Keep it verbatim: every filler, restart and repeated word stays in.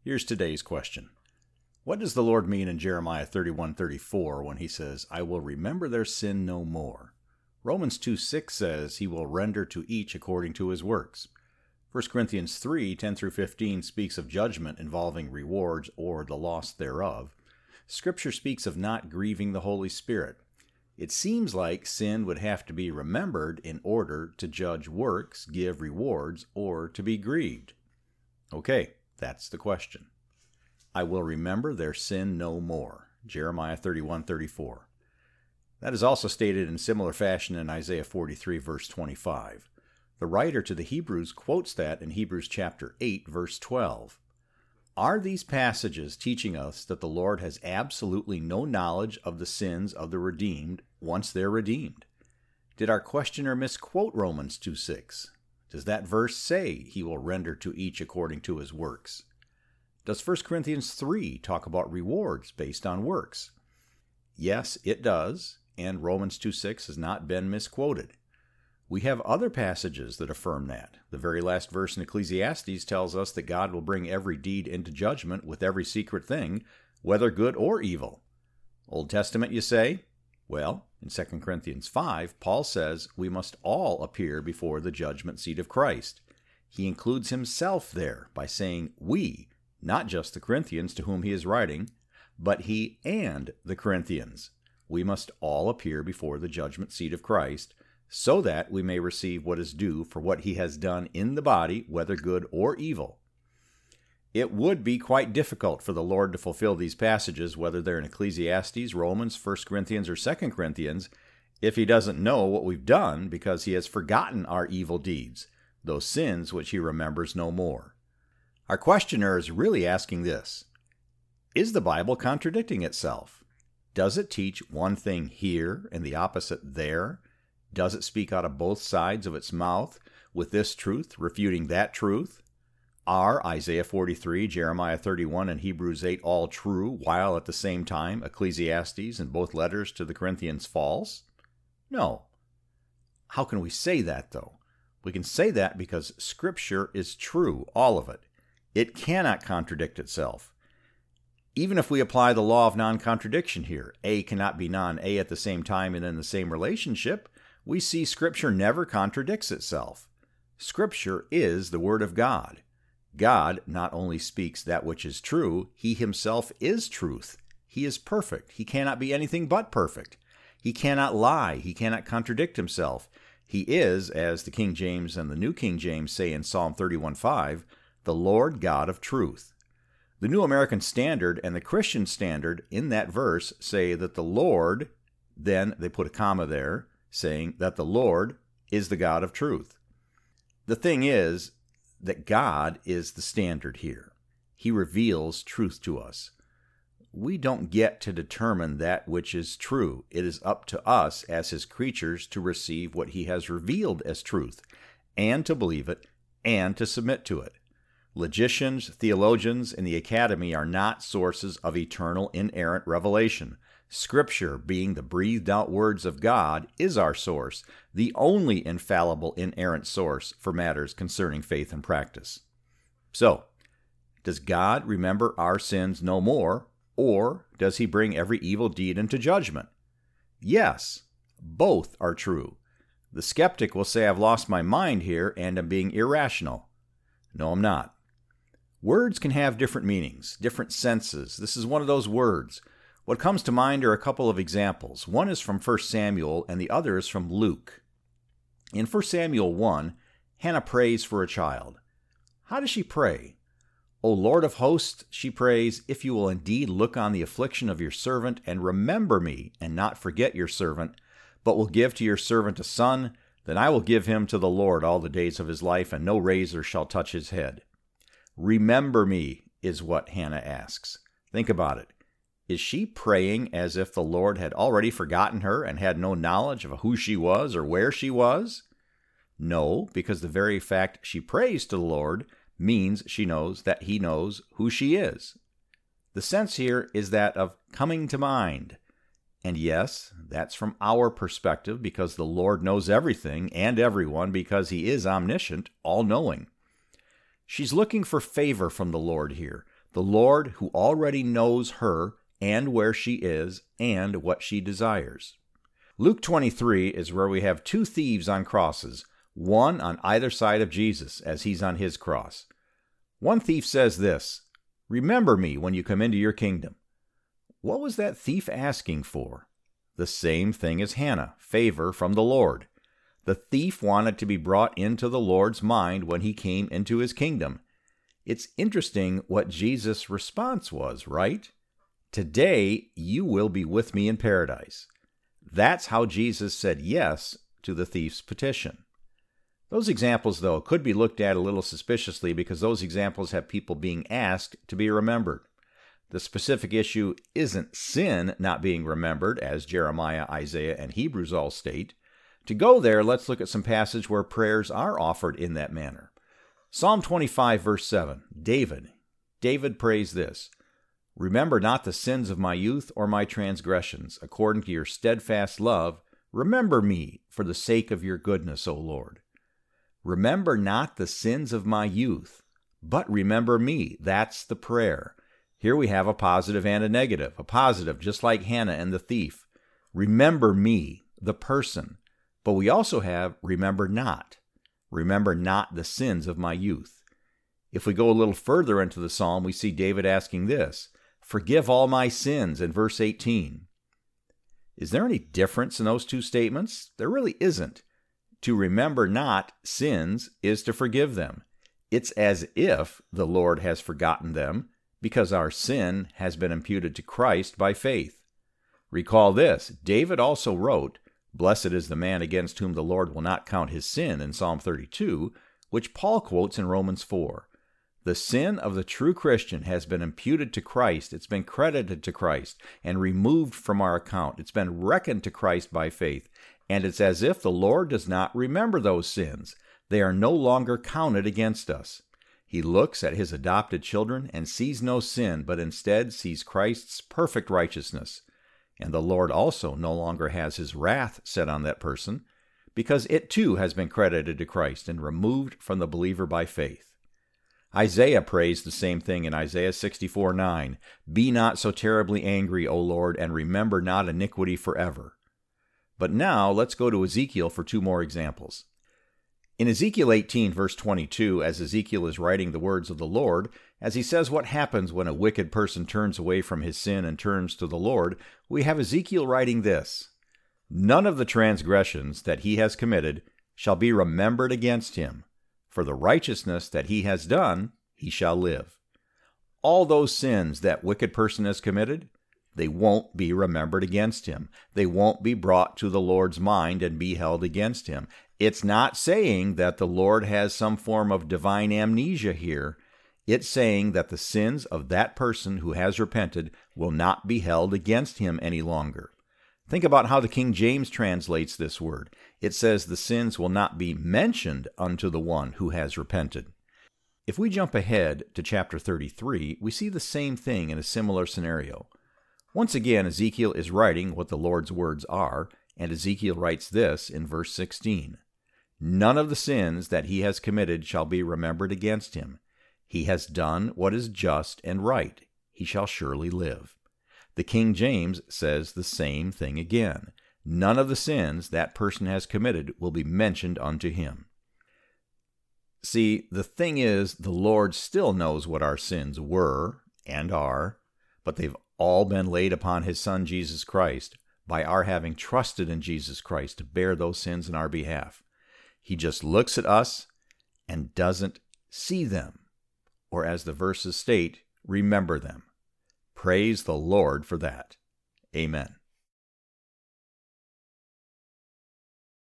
Here's today's question. What does the Lord mean in Jeremiah thirty-one thirty-four when he says, I will remember their sin no more? Romans two six says he will render to each according to his works. First Corinthians three ten through fifteen speaks of judgment involving rewards or the loss thereof. Scripture speaks of not grieving the Holy Spirit. It seems like sin would have to be remembered in order to judge works, give rewards, or to be grieved. Okay, that's the question. I will remember their sin no more. Jeremiah thirty-one thirty-four. That is also stated in similar fashion in Isaiah forty-three, verse twenty-five. The writer to the Hebrews quotes that in Hebrews chapter eight, verse twelve. Are these passages teaching us that the Lord has absolutely no knowledge of the sins of the redeemed once they're redeemed? Did our questioner misquote Romans two six? Does that verse say he will render to each according to his works? Does First Corinthians three talk about rewards based on works? Yes, it does, and Romans two six has not been misquoted. We have other passages that affirm that. The very last verse in Ecclesiastes tells us that God will bring every deed into judgment with every secret thing, whether good or evil. Old Testament, you say? Well, in Second Corinthians five, Paul says we must all appear before the judgment seat of Christ. He includes himself there by saying we, not just the Corinthians to whom he is writing, but he and the Corinthians. We must all appear before the judgment seat of Christ, so that we may receive what is due for what he has done in the body, whether good or evil. It would be quite difficult for the Lord to fulfill these passages, whether they're in Ecclesiastes, Romans, First Corinthians, or Second Corinthians, if he doesn't know what we've done because he has forgotten our evil deeds, those sins which he remembers no more. Our questioner is really asking this: is the Bible contradicting itself? Does it teach one thing here and the opposite there? Does it speak out of both sides of its mouth, with this truth refuting that truth? Are Isaiah forty-three, Jeremiah thirty-one, and Hebrews eight all true, while at the same time Ecclesiastes and both letters to the Corinthians false? No. How can we say that, though? We can say that because Scripture is true, all of it. It cannot contradict itself. Even if we apply the law of non-contradiction here, A cannot be non-A at the same time and in the same relationship, we see Scripture never contradicts itself. Scripture is the Word of God. God not only speaks that which is true, he himself is truth. He is perfect. He cannot be anything but perfect. He cannot lie. He cannot contradict himself. He is, as the King James and the New King James say in Psalm thirty-one five, the Lord God of truth. The New American Standard and the Christian Standard in that verse say that the Lord, then they put a comma there, saying that the Lord is the God of truth. The thing is that God is the standard here. He reveals truth to us. We don't get to determine that which is true. It is up to us as his creatures to receive what he has revealed as truth, and to believe it, and to submit to it. Logicians, theologians, and the academy are not sources of eternal inerrant revelation. Scripture, being the breathed-out words of God, is our source, the only infallible, inerrant source for matters concerning faith and practice. So, does God remember our sins no more, or does he bring every evil deed into judgment? Yes, both are true. The skeptic will say I've lost my mind here and am being irrational. No, I'm not. Words can have different meanings, different senses. This is one of those words. What comes to mind are a couple of examples. One is from First Samuel and the other is from Luke. In First Samuel one, Hannah prays for a child. How does she pray? O Lord of hosts, she prays, if you will indeed look on the affliction of your servant and remember me and not forget your servant, but will give to your servant a son, then I will give him to the Lord all the days of his life, and no razor shall touch his head. Remember me is what Hannah asks. Think about it. Is she praying as if the Lord had already forgotten her and had no knowledge of who she was or where she was? No, because the very fact she prays to the Lord means she knows that he knows who she is. The sense here is that of coming to mind. And yes, that's from our perspective because the Lord knows everything and everyone because he is omniscient, all-knowing. She's looking for favor from the Lord here, the Lord who already knows her and where she is and what she desires. Luke twenty-three is where we have two thieves on crosses, one on either side of Jesus as he's on his cross. One thief says this, "Remember me when you come into your kingdom." What was that thief asking for? The same thing as Hannah, favor from the Lord. The thief wanted to be brought into the Lord's mind when he came into his kingdom. It's interesting what Jesus' response was, right? "Today you will be with me in paradise." That's how Jesus said yes to the thief's petition. Those examples, though, could be looked at a little suspiciously because those examples have people being asked to be remembered. The specific issue isn't sin not being remembered, as Jeremiah, Isaiah, and Hebrews all state. To go there, let's look at some passage where prayers are offered in that manner. Psalm twenty-five, verse seven, David. David prays this, "Remember not the sins of my youth or my transgressions. According to your steadfast love, remember me for the sake of your goodness, O Lord." Remember not the sins of my youth, but remember me. That's the prayer. Here we have a positive and a negative. A positive, just like Hannah and the thief. Remember me, the person. But we also have remember not. Remember not the sins of my youth. If we go a little further into the psalm, we see David asking this, "Forgive all my sins," in verse eighteen. Is there any difference in those two statements? There really isn't. To remember not sins is to forgive them. It's as if the Lord has forgotten them because our sin has been imputed to Christ by faith. Recall this, David also wrote, "Blessed is the man against whom the Lord will not count his sin," in Psalm thirty-two, which Paul quotes in Romans four. The sin of the true Christian has been imputed to Christ. It's been credited to Christ and removed from our account. It's been reckoned to Christ by faith. And it's as if the Lord does not remember those sins. They are no longer counted against us. He looks at his adopted children and sees no sin, but instead sees Christ's perfect righteousness. And the Lord also no longer has his wrath set on that person, because it too has been credited to Christ and removed from the believer by faith. Isaiah prays the same thing in Isaiah sixty-four nine. "Be not so terribly angry, O Lord, and remember not iniquity forever." But now let's go to Ezekiel for two more examples. In Ezekiel eighteen, verse twenty-two, as Ezekiel is writing the words of the Lord, as he says what happens when a wicked person turns away from his sin and turns to the Lord, we have Ezekiel writing this, "None of the transgressions that he has committed shall be remembered against him. For the righteousness that he has done, he shall live." All those sins that wicked person has committed, they won't be remembered against him. They won't be brought to the Lord's mind and be held against him. It's not saying that the Lord has some form of divine amnesia here. It's saying that the sins of that person who has repented will not be held against him any longer. Think about how the King James translates this word. It says the sins will not be mentioned unto the one who has repented. If we jump ahead to chapter thirty-three, we see the same thing in a similar scenario. Once again, Ezekiel is writing what the Lord's words are, and Ezekiel writes this in verse sixteen. "None of the sins that he has committed shall be remembered against him. He has done what is just and right. He shall surely live." The King James says the same thing again. None of the sins that person has committed will be mentioned unto him. See, the thing is, the Lord still knows what our sins were and are, but they've all been laid upon his Son, Jesus Christ, by our having trusted in Jesus Christ to bear those sins in our behalf. He just looks at us and doesn't see them, or as the verses state, remember them. Praise the Lord for that. Amen.